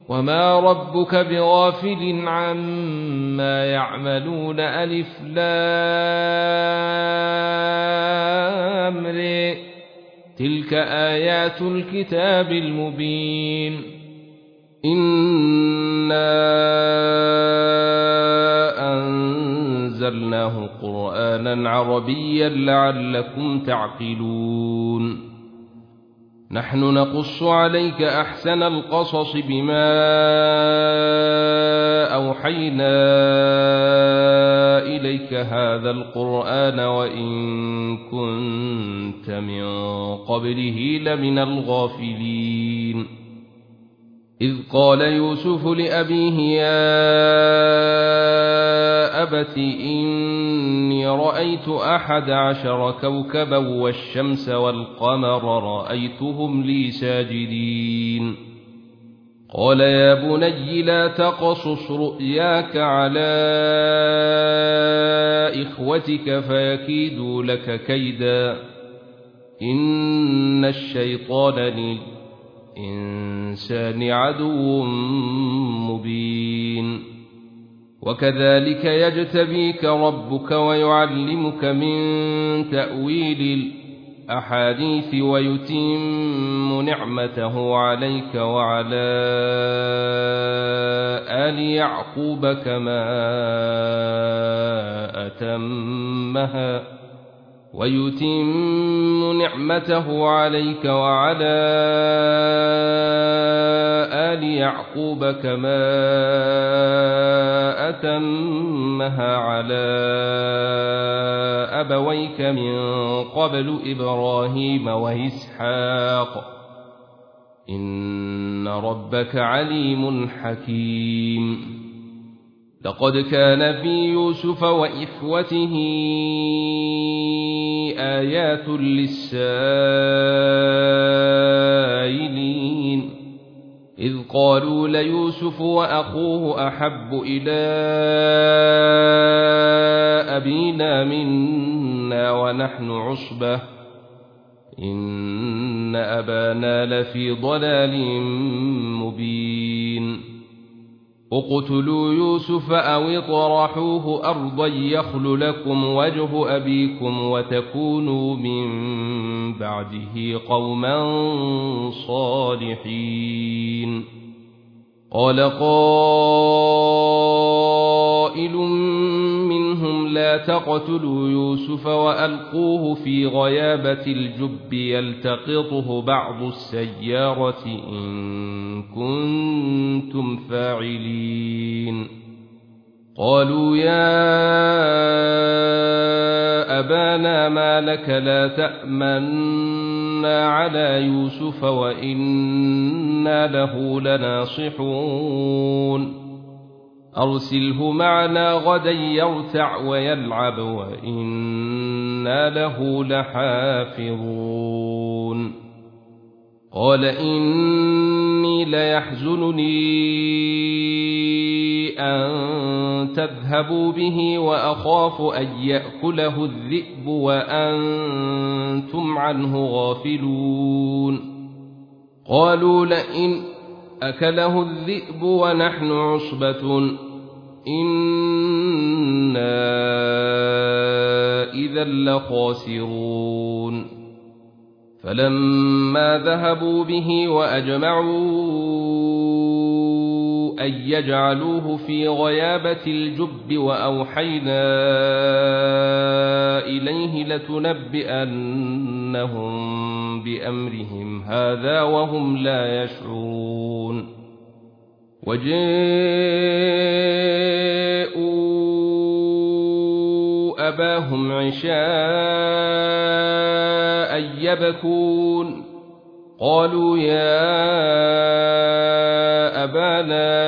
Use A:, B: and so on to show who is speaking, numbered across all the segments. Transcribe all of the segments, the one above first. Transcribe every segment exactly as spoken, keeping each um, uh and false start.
A: وما ربك بغافل عما يعملون ألف لام ر تلك آيات الكتاب المبين إنا أنزلناه قرآنا عربيا لعلكم تعقلون نحن نقص عليك أحسن القصص بما أوحينا إليك هذا القرآن وإن كنت من قبله لمن الغافلين إذ قال يوسف لأبيه يا أبت إني رأيت أحد عشر كوكبا والشمس والقمر رأيتهم لي ساجدين قال يا بني لا تقصص رؤياك على إخوتك فيكيدوا لك كيدا إن الشيطان للإنسان عدو مبين وكذلك يجتبيك ربك ويعلمك من تأويل الأحاديث ويتم نعمته عليك وعلى آل يعقوب كما أتمها ويتم نعمته عليك وعلى آل يعقوب كما أتمها على أبويك من قبل إبراهيم وإسحاق إن ربك عليم حكيم لقد كان في يوسف وإخوته آيات للسائلين إذ قالوا ليوسف وأخوه أحب إلى أبينا منا ونحن عصبة إن أبانا لفي ضلال مبين اقتلوا يوسف أو اطرحوه أرضا يخل لكم وجه أبيكم وتكونوا من بعده قوما صالحين قال قائل منهم لا تقتلوا يوسف وألقوه في غيابة الجب يلتقطه بعض السيارة إن كنتم فاعلين قالوا يا أبانا ما لك لا تأمنا على يوسف وإنا له لناصحون أرسله معنا غدا يرتع ويلعب وإنا له لحافظون قال إني ليحزنني أن تذهبوا به وأخاف أن يأكله الذئب وأنتم عنه غافلون قالوا لئن أكله الذئب ونحن عصبة إنا إذا لخاسرون فلما ذهبوا به وأجمعوا أن يجعلوه في غيابة الجب وأوحينا إليه لتنبئنهم بأمرهم هذا وهم لا يشعرون وجاءوا أباهم عشاء يبكون قالوا يا أبانا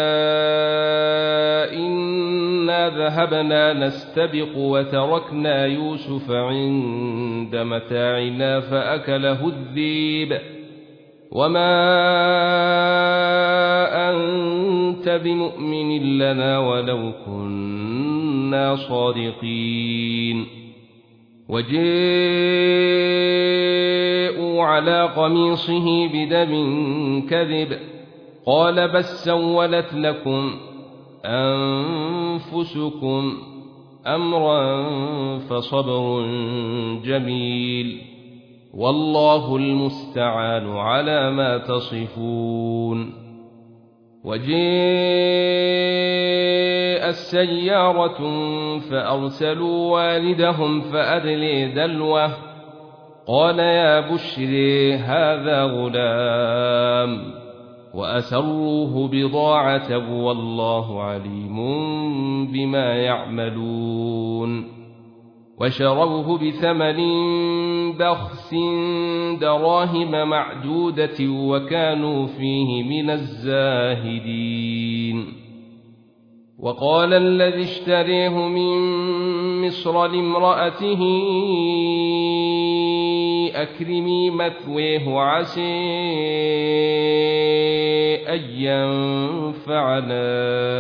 A: إنا ذهبنا نستبق وتركنا يوسف عند متاعنا فأكله الذئب وما أنت بمؤمن لنا ولو كنا صادقين وجاءوا على قميصه بدم كذب قال بل سولت لكم أنفسكم أمرا فصبر جميل والله المستعان على ما تصفون. وجاءت سيارة فأرسلوا والدهم فأدلي دلوه قال يا بشري هذا غلام وأسروه بضاعة والله عليم بما يعملون. وشروه بثمن بخس دراهم معدودة وكانوا فيه من الزاهدين. وقال الذي اشتريه من مصر لامرأته أكرمي مثويه عسى أن ينفعنا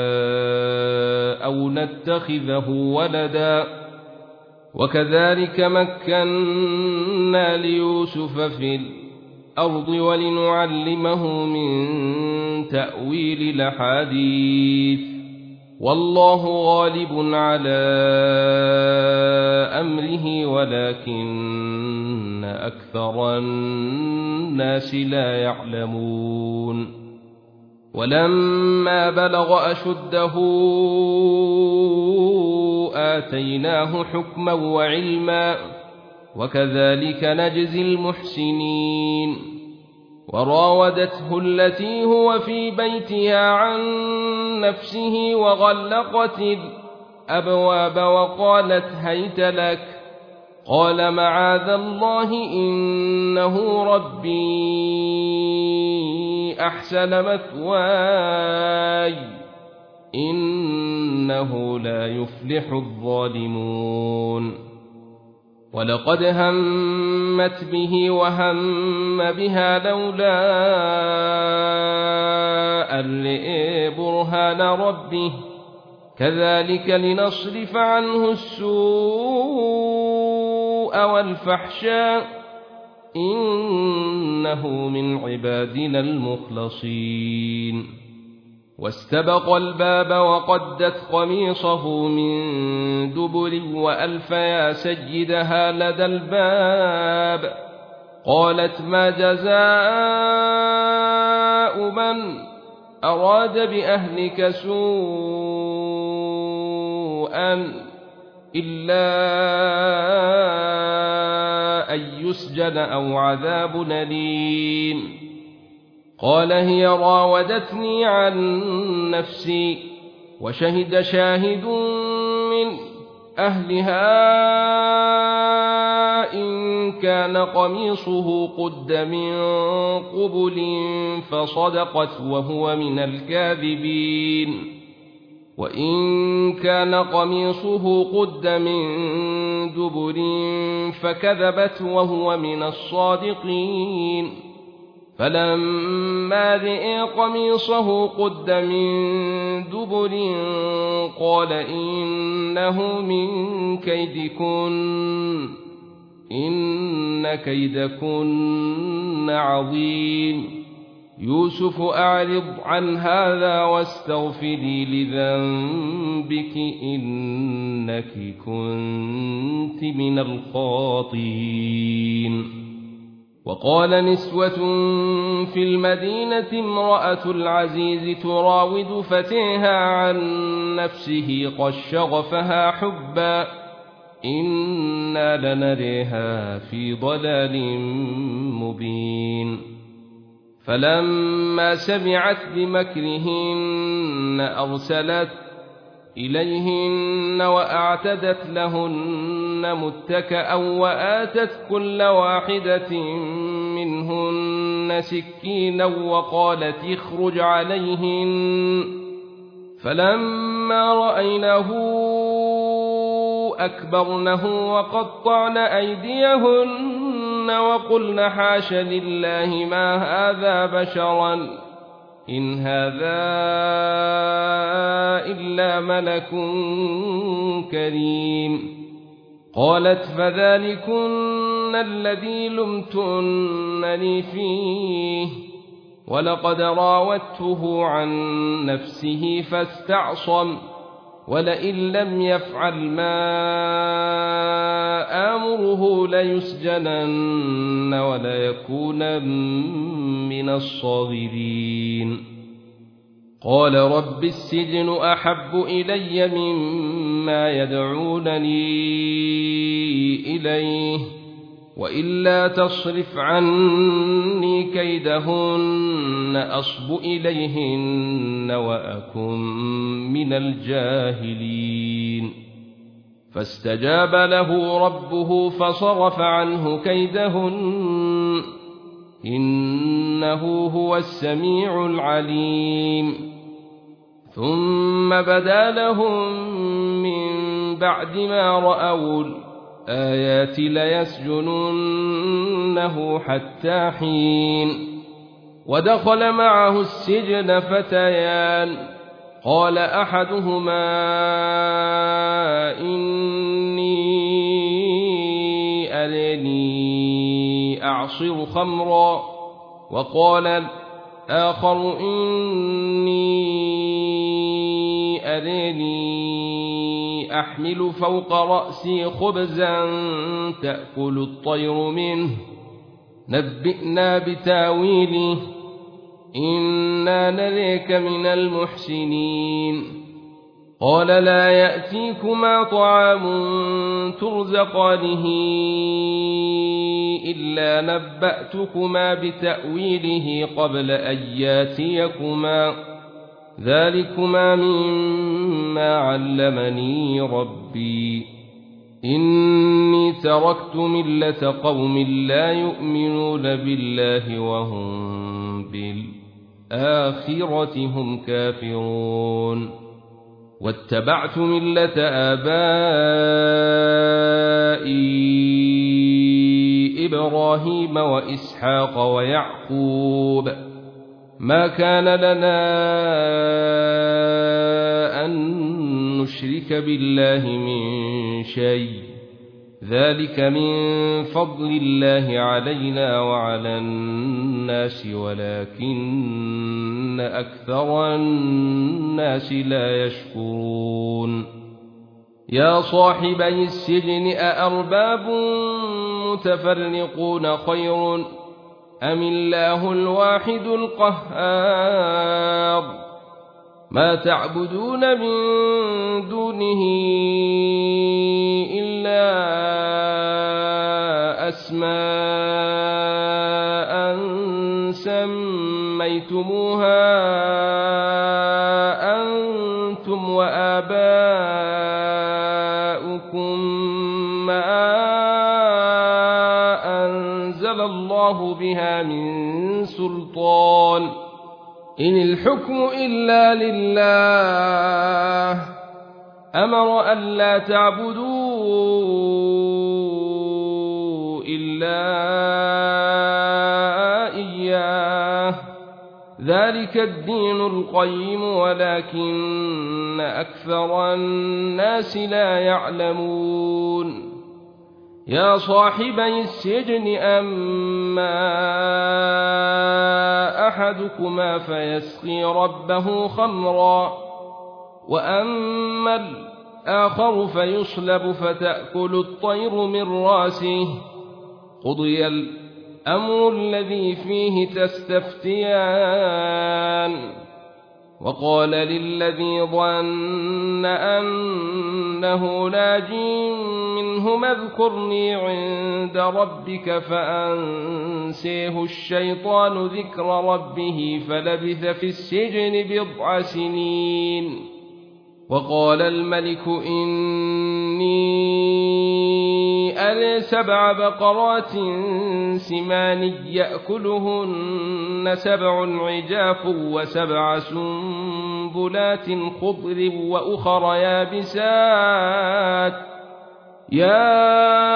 A: أو نتخذه ولدا وكذلك مكنا ليوسف في الأرض ولنعلمه من تأويل الأحاديث والله غالب على أمره ولكن أكثر الناس لا يعلمون. ولما بلغ أشده آتيناه حكما وعلما وكذلك نجزي المحسنين. وراودته التي هو في بيتها عن نفسه وغلقت الأبواب وقالت هيت لك قال معاذ الله إنه ربي أحسن مثواي إنه لا يفلح الظالمون. ولقد همت به وهم بها لولا أن رأى برهان ربه كذلك لنصرف عنه السوء والفحشاء إنه من عبادنا المخلصين. واستبق الباب وقدت قميصه من دبر وألف يا سيدها لدى الباب قالت ما جزاء من أراد بأهلك سوءا إلا أن يسجن أو عذاب أليم. قال هي راودتني عن نفسي وشهد شاهد من أهلها إن كان قميصه قد من قبل فصدقت وهو من الكاذبين وإن كان قميصه قد من دبر فكذبت وهو من الصادقين. فلما رأى قميصه قد من دبر قال إنه من كيدكن إن كيدكن عظيم. يوسف أعرض عن هذا واستغفري لذنبك إنك كنت من الخاطئين. وقال نسوة في المدينة امرأة العزيز تراود فتيها عن نفسه قد شغفها حبا إنا لنريها في ضلال مبين. فلما سمعت بمكرهن أرسلت إليهن وأعتدت لهن متكأ وآتت كل واحدة منهن سكينا وقالت اخرج عليهن. فلما رأينه أكبرنه وقطعن أيديهن وقلن حاش لله ما هذا بشرا إن هذا إلا ملك كريم. قالت فذلكن الذي لمتنني فيه ولقد راودته عن نفسه فاستعصم ولئن لم يفعل ما آمره ليسجنن وليكونن من الصاغرين قال رب السجن أحب إلي مما يدعونني إليه وإلا تصرف عني كيدهن أصب إليهن وأكن من الجاهلين فاستجاب له ربه فصرف عنه كيدهن إنه هو السميع العليم ثم بدا لهم من بعد ما رأوا الآيات ليسجننه حتى حين ودخل معه السجن فتيان قال أحدهما إني أراني أعصر خمرا وقال الآخر إني أراني أحمل فوق رأسي خبزا تأكل الطير منه نبئنا بتاويله إنا نريك من المحسنين قال لا يأتيكما طعام ترزقانه إلا نبأتكما بتأويله قبل أن ياتيكما ذلكما مما علمني ربي إني تركت ملة قوم لا يؤمنون بالله وهم بالآخرة هم كافرون واتبعت ملة آبائي إبراهيم وإسحاق ويعقوب ما كان لنا أن نشرك بالله من شيء ذلك من فضل الله علينا وعلى الناس ولكن أكثر الناس لا يشكرون يا صاحبي السجن أأرباب متفرقون خير أم الله الواحد القهار ما تعبدون من دونه إلا أسماء سميتموها أنتم وآباؤكم ما أنزل الله بها من سلطان إن الحكم إلا لله أمر ألا تعبدوا إلا إياه ذلك الدين القيم ولكن أكثر الناس لا يعلمون يا صاحبي السجن أما أحدكما فيسقي ربه خمرا وأما الآخر فيصلب فتأكل الطير من راسه قضي الأمر الذي فيه تستفتيان وقال للذي ظن أنه ناج منهما اذكرني عند ربك فأنسيه الشيطان ذكر ربه فلبث في السجن بضع سنين وقال الملك إني أرى سبع بقرات سمان يأكلهن سبع عجاف وسبع سنبلات خضر وأخر يابسات يا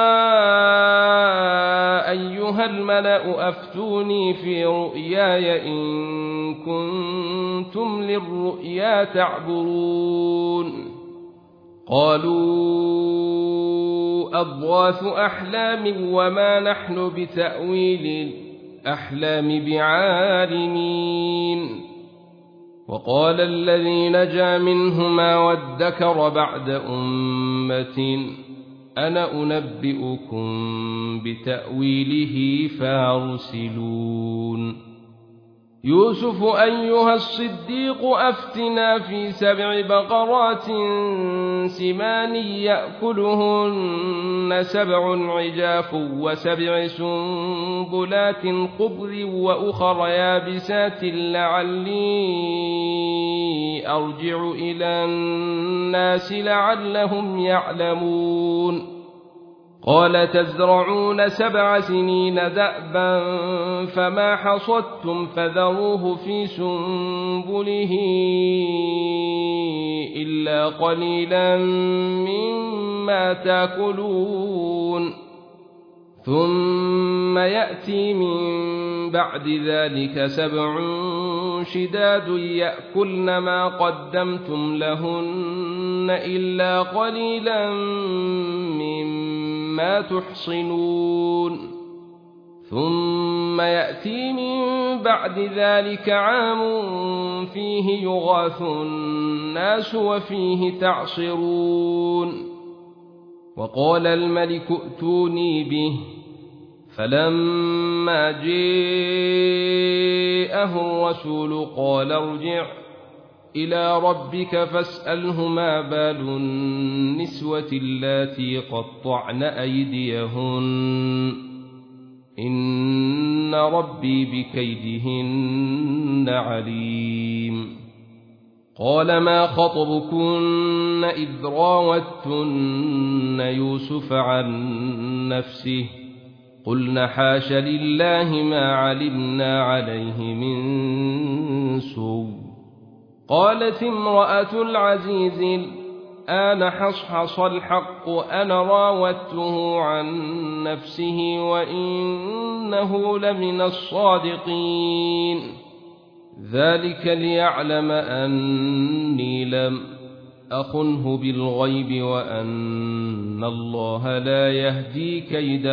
A: أيها الملأ أفتوني في رؤياي إن كنتم للرؤيا تعبرون قالوا أضغاث أحلام وما نحن بتأويل الأحلام بعالمين وقال الذي نجا منهما وادكر بعد أمة أنا أنبئكم بتأويله فارسلون يوسف أيها الصديق أفتنا في سبع بقرات سمان يأكلهن سبع عجاف وسبع سنبلات خضر وأخر يابسات لعلي أرجع إلى الناس لعلهم يعلمون قال تزرعون سبع سنين دأبا فما حصدتم فذروه في سنبله إلا قليلا مما تأكلون ثم يأتي من بعد ذلك سبع شداد يأكلن ما قدمتم لهن إلا قليلا مما تحصنون ثم يأتي من بعد ذلك عام فيه يغاث الناس وفيه تعصرون وقال الملك ائتوني به فلما جاءه الرسول قال ارجع إلى ربك فاسأله ما بال النسوة اللاتي قطعن أيديهن إن ربي بكيدهن عليم قال ما خطبكن إذ راوتن يوسف عن نفسه قلنا حاش لله ما علمنا عليه من سوء قالت امرأة العزيز الآن حصحص الحق أنا راودته عن نفسه وإنه لمن الصادقين ذلك ليعلم أني لم أخنه بالغيب وأن الله لا يهدي كيد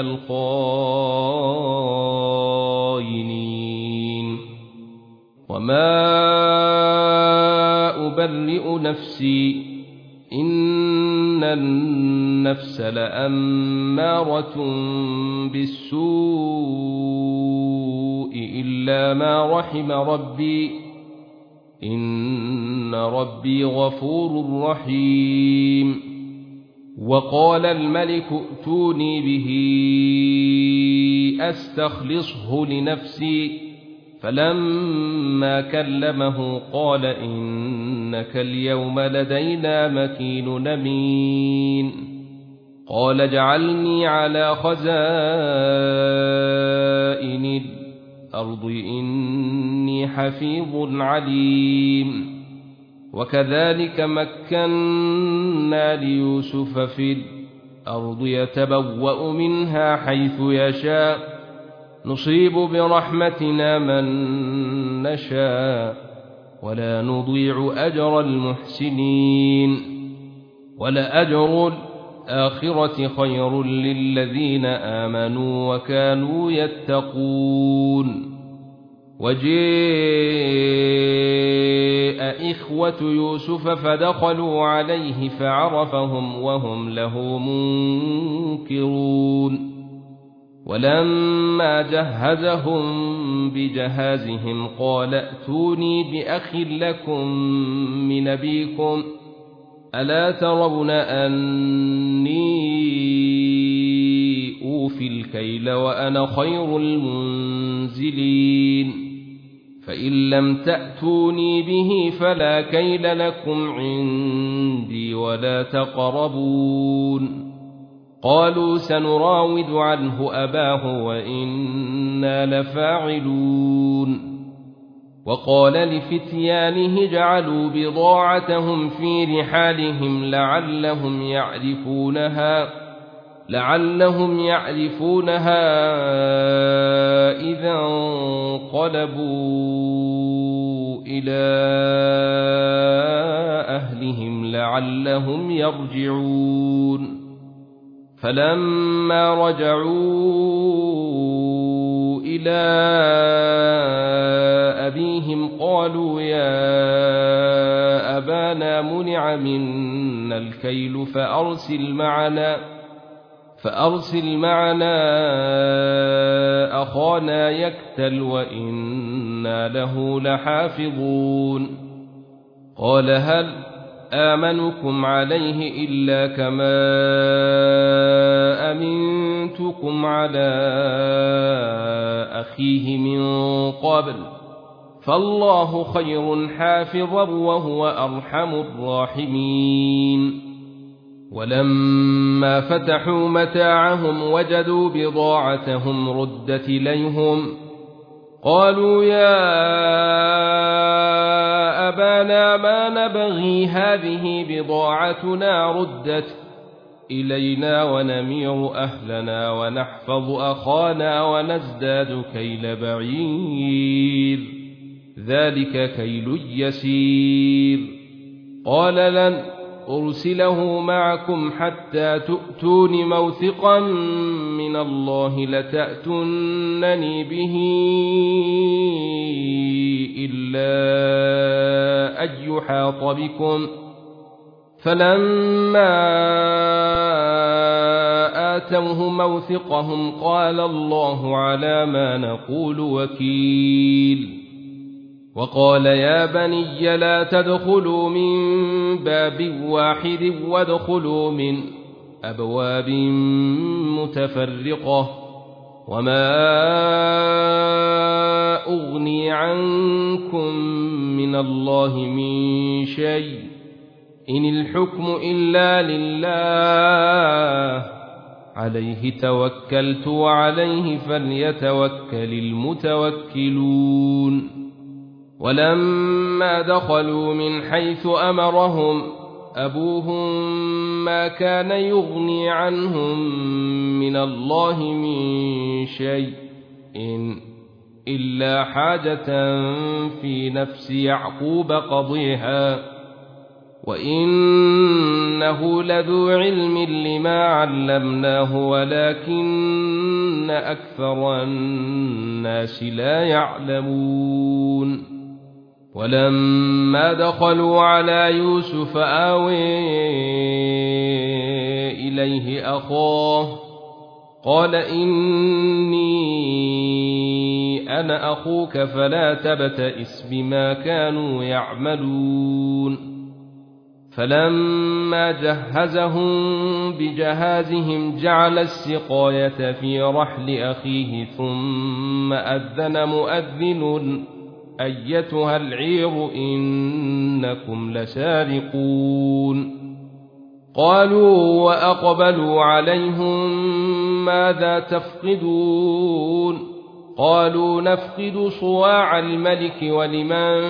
A: الخائنين وما أبرئ نفسي إن النفس لأمارة بالسوء إلا ما رحم ربي إن ربي غفور رحيم وقال الملك ائتوني به أستخلصه لنفسي فلما كلمه قال إنك اليوم لدينا مكين أمين قال اجعلني على خزائن الأرض إني حفيظ عليم وكذلك مكنا ليوسف في الأرض يتبوأ منها حيث يشاء نصيب برحمتنا من نشاء ولا نضيع أجر المحسنين ولأجر الآخرة خير للذين آمنوا وكانوا يتقون وجاء إخوة يوسف فدخلوا عليه فعرفهم وهم له منكرون ولما جهزهم بجهازهم قال ائتوني بأخ لكم من أبيكم ألا ترون أني أوفي الكيل وأنا خير المنزلين فإن لم تأتوني به فلا كيل لكم عندي ولا تقربون قالوا سنراود عنه أباه وإنا لفاعلون وقال لفتيانه جعلوا بضاعتهم في رحالهم لعلهم يعرفونها لعلهم يعرفونها إذا انقلبوا إلى أهلهم لعلهم يرجعون فلما رجعوا إلى أبيهم قالوا يا أبانا منع منا الكيل فأرسل معنا فأرسل معنا أخانا يكتل وإنا له لحافظون قال هل آمنكم عليه إلا كما أمنتكم على أخيه من قبل فالله خير حافظا وهو أرحم الراحمين ولما فتحوا متاعهم وجدوا بضاعتهم ردت إليهم قالوا يا أبانا ما نبغي هذه بضاعتنا ردت إلينا ونمير أهلنا ونحفظ أخانا ونزداد كيل بعير ذلك كيل يسير قال لن أرسله معكم حتى تؤتون موثقا من الله لتأتونني به إلا أن يحاط بكم فلما آتوه موثقهم قال الله على ما نقول وكيل وقال يا بني لا تدخلوا من باب واحد وادخلوا من أبواب متفرقة وما أغني عنكم من الله من شيء إن الحكم إلا لله عليه توكلت وعليه فليتوكل المتوكلون ولما دخلوا من حيث أمرهم أبوهم ما كان يغني عنهم من الله من شيء إن إلا حاجة في نفس يعقوب قضيها وإنه لذو علم لما علمناه ولكن أكثر الناس لا يعلمون ولما دخلوا على يوسف آوي إليه أخاه قال إني أنا أخوك فلا تبتئس بما كانوا يعملون فلما جهزهم بجهازهم جعل السقاية في رحل أخيه ثم أذن مؤذن أيتها العير إنكم لسارقون قالوا وأقبلوا عليهم ماذا تفقدون قالوا نفقد صواع الملك ولمن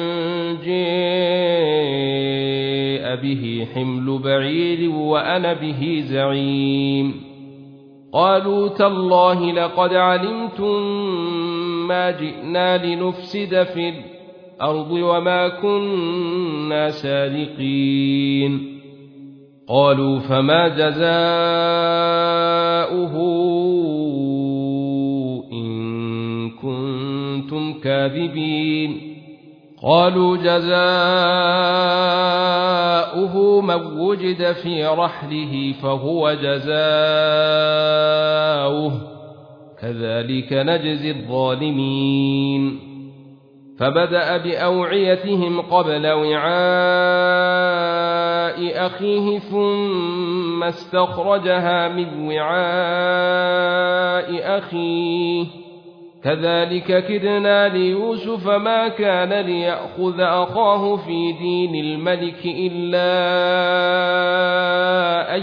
A: جاء به حمل بعير وأنا به زعيم قالوا تالله لقد علمتم ما جئنا لنفسد في الأرض وما كنا سارقين قالوا فما جزاؤه إن كنتم كاذبين قالوا جزاؤه من وجد في رحله فهو جزاؤه كذلك نجزي الظالمين فبدأ بأوعيتهم قبل وعاء أخيه ثم استخرجها من وعاء أخيه كذلك كدنا ليوسف ما كان ليأخذ أخاه في دين الملك إلا أن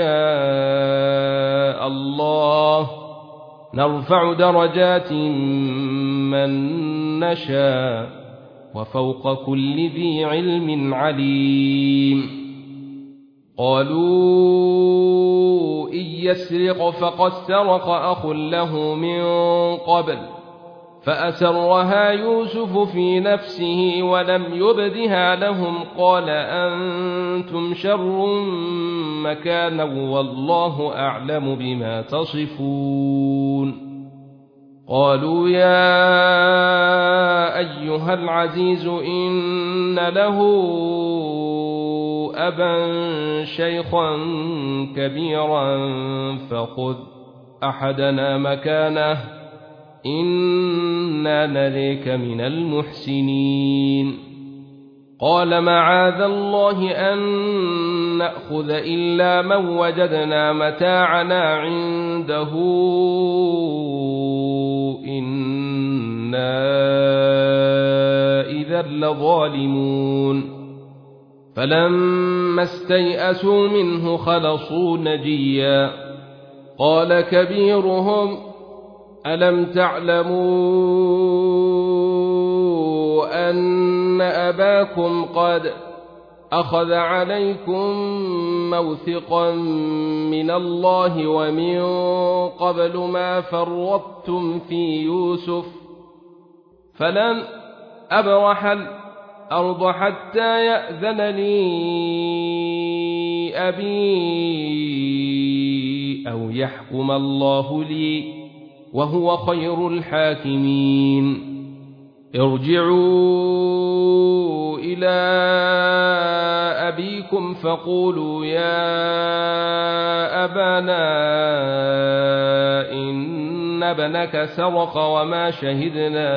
A: يشاء الله نرفع درجات من نشاء وفوق كل ذي علم عليم قالوا إن يسرق فقد سرق أخ له من قبل فأسرها يوسف في نفسه ولم يبدها لهم قال أنتم شر مكانا والله أعلم بما تصفون قالوا يا أيها العزيز إن له أبا شيخا كبيرا فخذ أحدنا مكانه إنا نريك من المحسنين قال معاذ الله أن نأخذ إلا من وجدنا متاعنا عنده إنا إذا لظالمون فلما استيئسوا منه خلصوا نجيا قال كبيرهم ألم تعلموا أن أباكم قد أخذ عليكم موثقا من الله ومن قبل ما فرطتم في يوسف فلن أبرح الأرض حتى يأذن لي أبي أو يحكم الله لي وهو خير الحاكمين ارجعوا إلى أبيكم فقولوا يا أبانا إن ابنك سرق وما شهدنا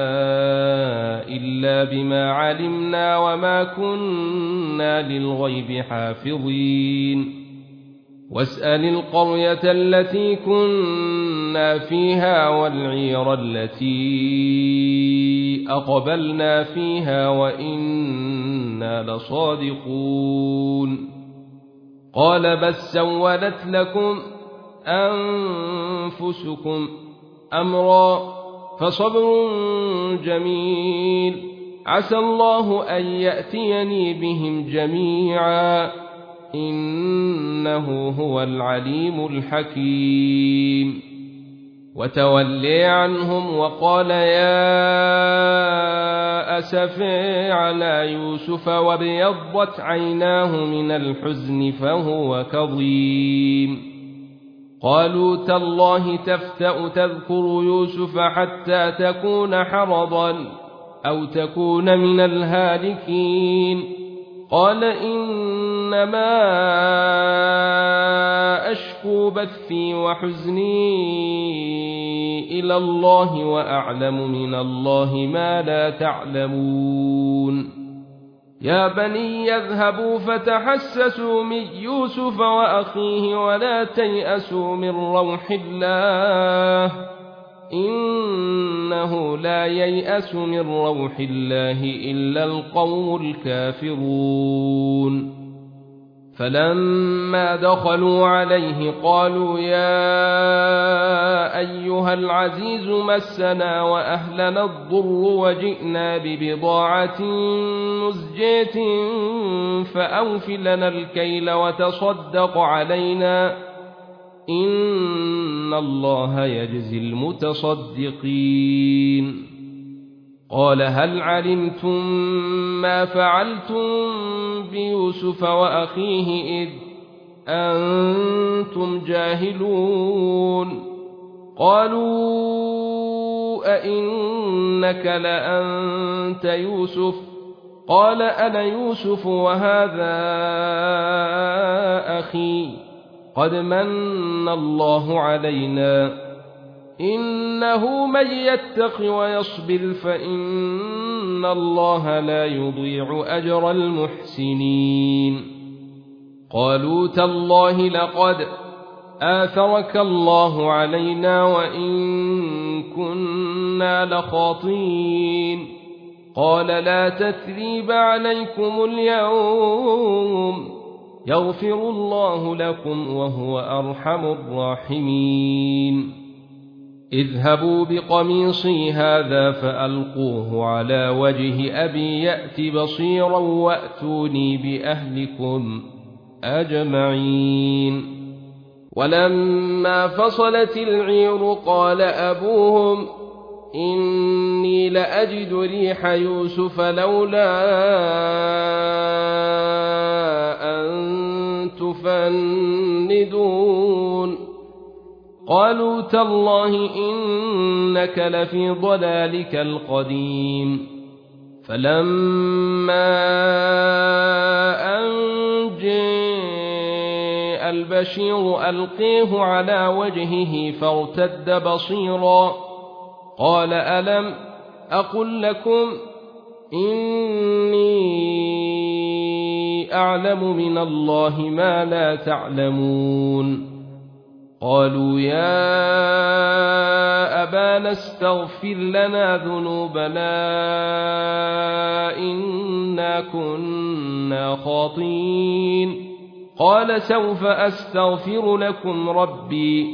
A: إلا بما علمنا وما كنا للغيب حافظين واسأل القرية التي كنا فيها والعير التي أقبلنا فيها وإنا لصادقون قال بل سولت لكم أنفسكم أمرا فصبر جميل عسى الله أن يأتيني بهم جميعا إنه هو العليم الحكيم وتولي عنهم وقال يا أسفي على يوسف وابيضت عيناه من الحزن فهو كظيم قالوا تالله تفتأ تذكر يوسف حتى تكون حرضا أو تكون من الهالكين قال إنما أشكو بثي وحزني إلى الله وأعلم من الله ما لا تعلمون يا بني يذهبوا فتحسسوا من يوسف وأخيه ولا تيأسوا من روح الله إنه لا ييأس من روح الله إلا القوم الكافرون فلما دخلوا عليه قالوا يا أيها العزيز مسنا وأهلنا الضر وجئنا ببضاعة مزجاة فأوف لنا الكيل وتصدق علينا إن الله يجزي المتصدقين قال هل علمتم ما فعلتم بيوسف وأخيه إذ أنتم جاهلون قالوا أئنك لأنت يوسف قال أنا يوسف وهذا أخي قد من الله علينا إنه من يتق ويصبر فإن الله لا يضيع أجر المحسنين قالوا تالله لقد آثرك الله علينا وإن كنا لخاطئين قال لا تثريب عليكم اليوم يغفر الله لكم وهو أرحم الراحمين اذهبوا بقميصي هذا فألقوه على وجه أبي يأت بصيرا وأتوني بأهلكم أجمعين ولما فصلت العير قال أبوهم إني لأجد ريح يوسف لولا أن تفندون قالوا تالله إنك لفي ضلالك القديم فلما أن جاء البشير ألقيه على وجهه فارتد بصيرا قال ألم أقل لكم إني أعلم من الله ما لا تعلمون قالوا يا أبانا استغفر لنا ذنوبنا إنا كنا خاطئين قال سوف أستغفر لكم ربي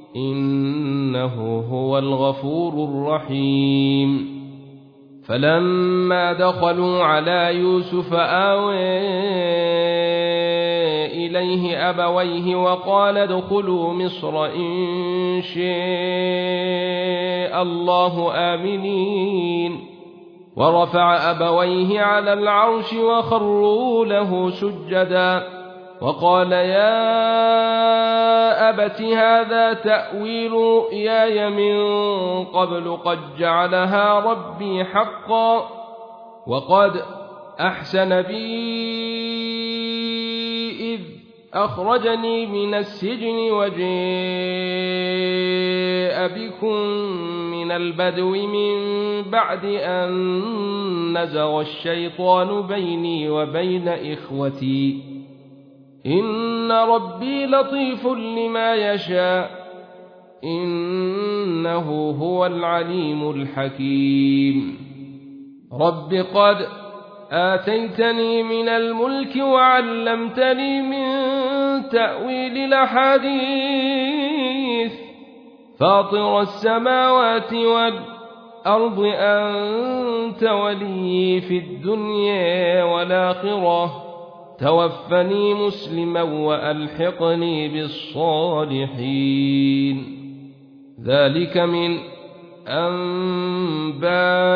A: إنه هو الغفور الرحيم فلما دخلوا على يوسف آوى إليه أبويه وقال ادخلوا مصر إن شاء الله آمنين ورفع أبويه على العرش وخروا له سجدا وقال يا أبت هذا تأويل رؤياي من قبل قد جعلها ربي حقا وقد أحسن بي إذ أخرجني من السجن وجاء بكم من البدو من بعد أن نزغ الشيطان بيني وبين إخوتي إن ربي لطيف لما يشاء إنه هو العليم الحكيم رب قد آتيتني من الملك وعلمتني من تأويل الأحاديث فاطر السماوات والأرض أنت ولي في الدنيا والآخرة توفني مسلما وألحقني بالصالحين ذلك من أنباء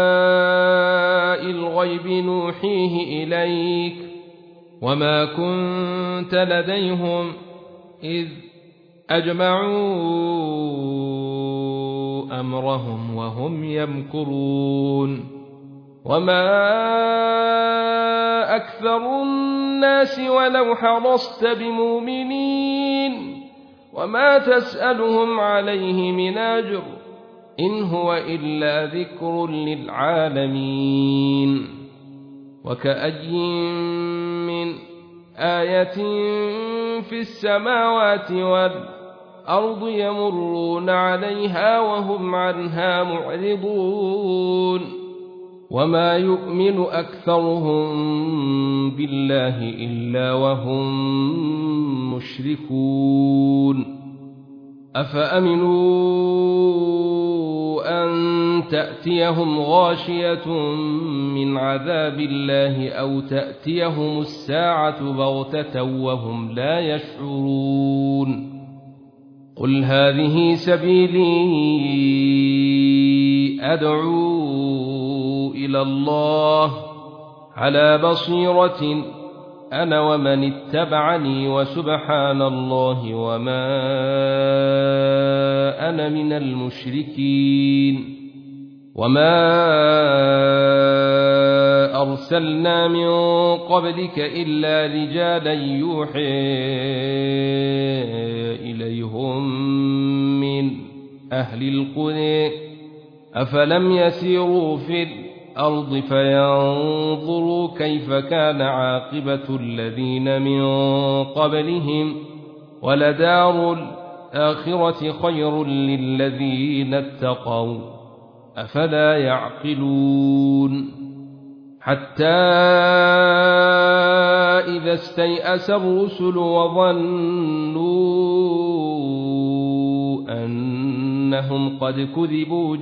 A: الغيب نوحيه إليك وما كنت لديهم إذ أجمعوا أمرهم وهم يمكرون وما أكثر الناس ولو حرصت بمؤمنين وما تسألهم عليه من أجر إن هو إلا ذكر للعالمين وكأي من آية في السماوات والأرض يمرون عليها وهم عنها معرضون وما يؤمن أكثرهم بالله إلا وهم مشركون أفأمنوا أن تأتيهم غاشية من عذاب الله أو تأتيهم الساعة بغتة وهم لا يشعرون قل هذه سبيلي أدعو إلى الله على بصيرة أنا ومن اتبعني وسبحان الله وما أنا من المشركين وما أرسلنا من قبلك إلا رجالا يوحي إليهم من أهل القرى أفلم يسيروا في الأرض فينظروا كيف كان عاقبة الذين من قبلهم ولدار الآخرة خير للذين اتقوا أفلا يعقلون حتى إذا استيأس الرسل وظنوا أنهم قد كذبوا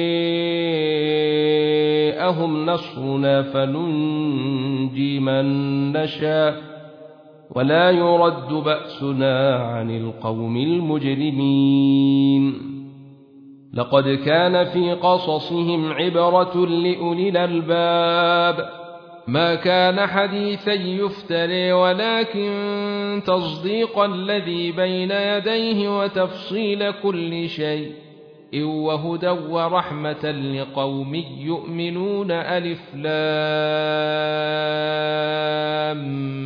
A: جاءهم نصرنا فننجي من نشاء ولا يرد بأسنا عن القوم المجرمين لقد كان في قصصهم عبرة لأولي الألباب ما كان حديثا يفتري ولكن تصديق الذي بين يديه وتفصيل كل شيء وهدى ورحمة لقوم يؤمنون. ألف لام